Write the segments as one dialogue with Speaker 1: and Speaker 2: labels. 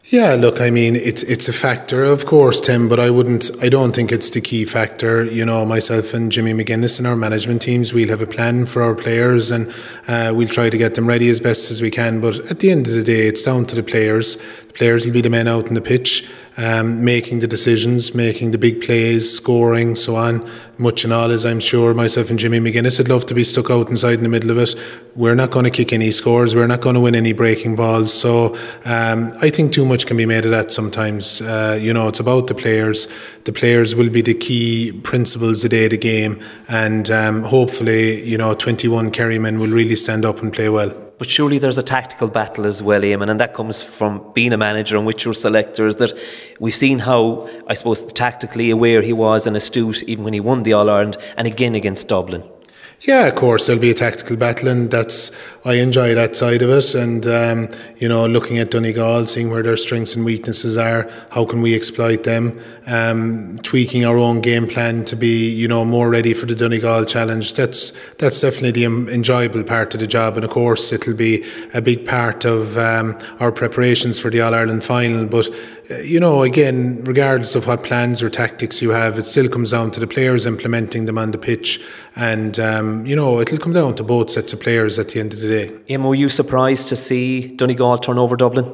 Speaker 1: Yeah, look, I mean, it's a factor, of course, Tim, but I don't think it's the key factor. You know, myself and Jimmy McGuinness and our management teams, we'll have a plan for our players, and we'll try to get them ready as best as we can. But at the end of the day, it's down to the players. The players will be the men out on the pitch, making the decisions, making the big plays, scoring, so on. Much and all, as I'm sure myself and Jimmy McGuinness would love to be stuck out inside in the middle of it. We're not going to kick any scores. We're not going to win any breaking balls. So I think too much can be made of that sometimes. You know, it's about the players. The players will be the key principles the day of the game. And hopefully, you know, 21 Kerrymen will really stand up and play well.
Speaker 2: But surely there's a tactical battle as well, Eamon, and that comes from being a manager and with your selectors, that we've seen how, I suppose, tactically aware he was and astute even when he won the All-Ireland and again against Dublin.
Speaker 1: Yeah, of course, there'll be a tactical battle, and I enjoy that side of it. And you know, looking at Donegal, seeing where their strengths and weaknesses are, how can we exploit them? Tweaking our own game plan to be, you know, more ready for the Donegal challenge. That's definitely the enjoyable part of the job, and of course, it'll be a big part of our preparations for the All Ireland final. But you know, again, regardless of what plans or tactics you have, it still comes down to the players implementing them on the pitch. And, you know, it'll come down to both sets of players at the end of the day.
Speaker 2: Emma, were you surprised to see Donegal turn over Dublin?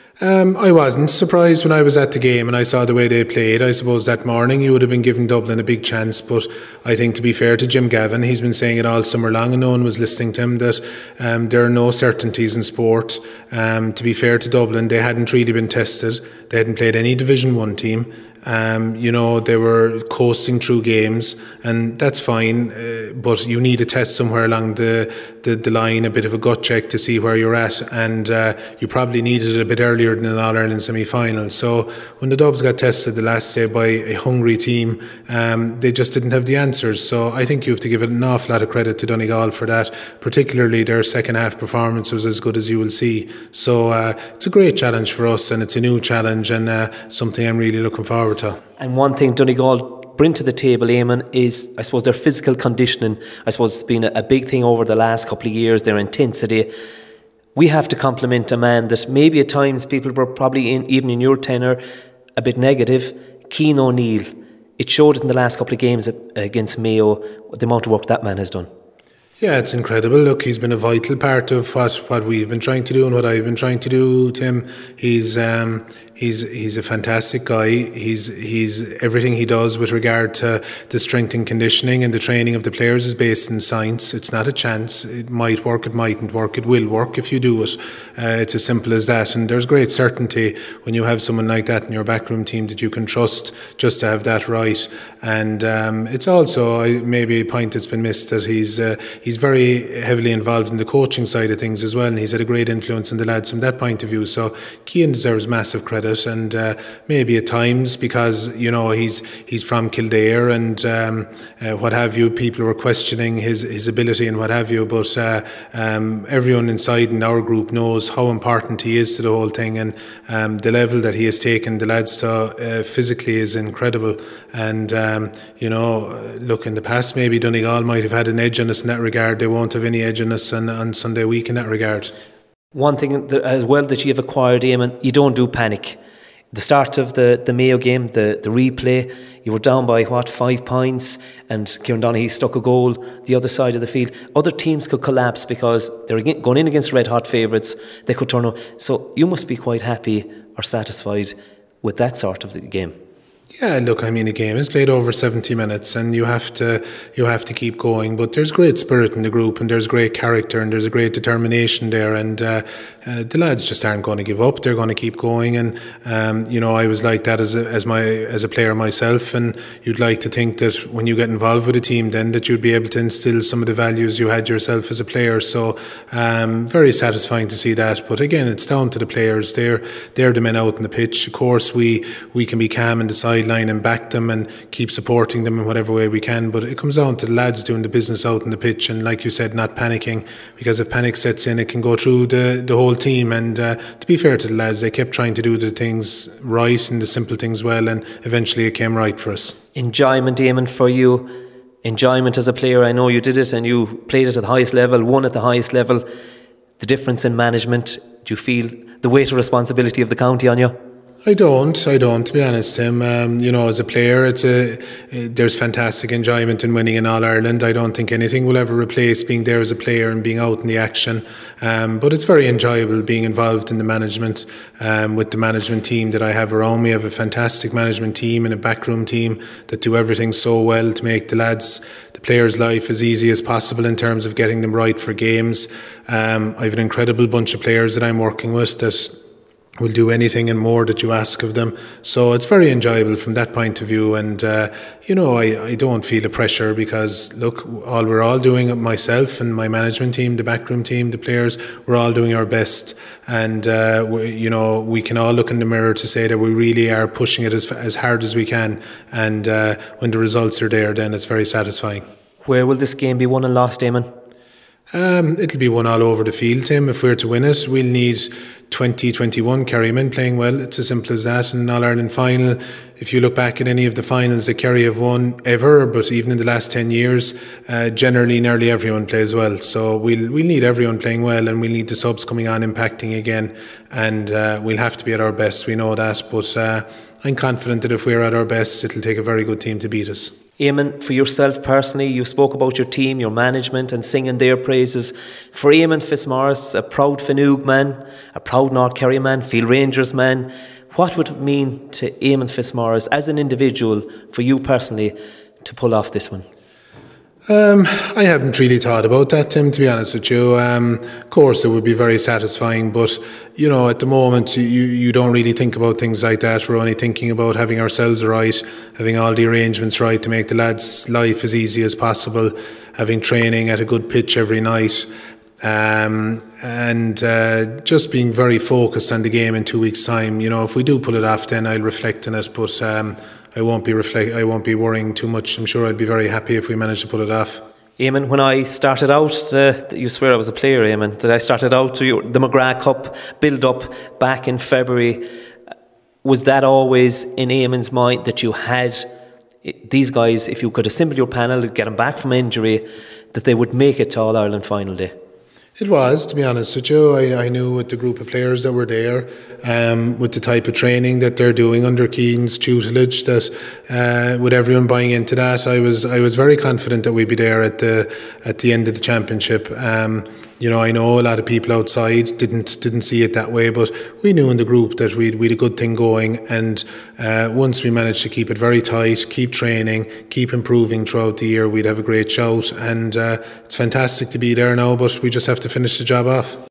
Speaker 1: I wasn't surprised when I was at the game and I saw the way they played. I suppose that morning you would have been giving Dublin a big chance, but I think, to be fair to Jim Gavin, he's been saying it all summer long and no one was listening to him, that there are no certainties in sport. To be fair to Dublin, they hadn't really been tested. They hadn't played any Division 1 team. You know, they were coasting through games, and that's fine, but you need a test somewhere along the line, a bit of a gut check to see where you're at, and you probably needed it a bit earlier than an All-Ireland semi-final. So when the Dubs got tested the last day by a hungry team, they just didn't have the answers. So I think you have to give it an awful lot of credit to Donegal for that. Particularly their second half performance was as good as you will see. So it's a great challenge for us, and it's a new challenge, and something I'm really looking forward to.
Speaker 2: And one thing Donegal bring to the table, Eamon, is, I suppose, their physical conditioning. I suppose it's been a big thing over the last couple of years, their intensity. We have to compliment a man that maybe at times people were probably, even in your tenure, a bit negative, Cian O'Neill. It showed it in the last couple of games against Mayo, the amount of work that man has done.
Speaker 1: Yeah, it's incredible. Look, he's been a vital part of what we've been trying to do and what I've been trying to do, Tim. He's a fantastic guy. He's everything he does with regard to the strength and conditioning and the training of the players is based in science. It's not a chance. It might work, it mightn't work. It will work if you do it. It's as simple as that. And there's great certainty when you have someone like that in your backroom team that you can trust just to have that right. And it's also maybe a point that's been missed, that he's very heavily involved in the coaching side of things as well, and he's had a great influence on the lads from that point of view. So Cian deserves massive credit, and maybe at times, because you know he's from Kildare and what have you, people were questioning his ability and what have you, but everyone inside in our group knows how important he is to the whole thing, and the level that he has taken the lads to physically is incredible. And you know, look, in the past maybe Donegal might have had an edge on us in that regard. They won't have any edge on us on Sunday week in that regard.
Speaker 2: One thing as well that you've acquired, Eamon, you don't do panic. The start of the Mayo game, the replay, you were down by 5 points, and Kieran Donaghy stuck a goal the other side of the field. Other teams could collapse because they're going in against red hot favourites. They could turn over. So you must be quite happy or satisfied with that sort of the game.
Speaker 1: Yeah, look, I mean, a game is played over 70 minutes and you have to keep going, but there's great spirit in the group and there's great character and there's a great determination there, and the lads just aren't going to give up. They're going to keep going, and you know, I was like that as a player myself, and you'd like to think that when you get involved with a team then that you'd be able to instill some of the values you had yourself as a player. So very satisfying to see that. But again, it's down to the players. They're the men out on the pitch. Of course, we can be calm and decide line and back them and keep supporting them in whatever way we can, but it comes down to the lads doing the business out on the pitch, and like you said, not panicking, because if panic sets in it can go through the whole team. And to be fair to the lads, they kept trying to do the things right and the simple things well, and eventually it came right for us.
Speaker 2: Enjoyment, Eamon, for you, enjoyment as a player. I know you did it and you played it at the highest level, won at the highest level. The difference in management, do you feel the weight of responsibility of the county on you?
Speaker 1: I don't, to be honest, Tim. As a player, there's fantastic enjoyment in winning in All-Ireland. I don't think anything will ever replace being there as a player and being out in the action. But it's very enjoyable being involved in the management, with the management team that I have around me. I have a fantastic management team and a backroom team that do everything so well to make the players' life as easy as possible in terms of getting them right for games. I have an incredible bunch of players that I'm working with that will do anything and more that you ask of them. So it's very enjoyable from that point of view. And, I don't feel a pressure because, look, we're all doing, myself and my management team, the backroom team, the players, we're all doing our best. And, we can all look in the mirror to say that we really are pushing it as hard as we can. And when the results are there, then it's very satisfying.
Speaker 2: Where will this game be won and lost, Eamon?
Speaker 1: It'll be won all over the field, Tim. If we're to win it, we'll need 2021 Kerrymen playing well. It's as simple as that. In an All-Ireland final, if you look back at any of the finals that Kerry have won ever, but even in the last 10 years, generally nearly everyone plays well. So we'll need everyone playing well, and we'll need the subs coming on impacting again, and we'll have to be at our best, we know that, but I'm confident that if we're at our best, it'll take a very good team to beat us.
Speaker 2: Eamon, for yourself personally, you spoke about your team, your management, and singing their praises. For Eamon Fitzmaurice, a proud Finoog man, a proud North Kerry man, Field Rangers man, what would it mean to Eamon Fitzmaurice as an individual, for you personally, to pull off this one?
Speaker 1: I haven't really thought about that, Tim, to be honest with you. Of course, it would be very satisfying, but, at the moment, you don't really think about things like that. We're only thinking about having ourselves right, having all the arrangements right to make the lads' life as easy as possible, having training at a good pitch every night, and just being very focused on the game in 2 weeks' time. If we do pull it off, then I'll reflect on it, but I won't be worrying too much. I'm sure I'd be very happy if we managed to pull it off.
Speaker 2: Eamon, when I started out, you swear I was a player, Eamon, that I started out to the McGrath Cup build-up back in February. Was that always in Eamon's mind that you had these guys, if you could assemble your panel, get them back from injury, that they would make it to All-Ireland final day?
Speaker 1: It was, to be honest with you. I knew with the group of players that were there, with the type of training that they're doing under Keane's tutelage, that with everyone buying into that, I was very confident that we'd be there at the end of the championship. I know a lot of people outside didn't see it that way, but we knew in the group that we'd a good thing going, and once we managed to keep it very tight, keep training, keep improving throughout the year, we'd have a great shout. And it's fantastic to be there now, but we just have to finish the job off.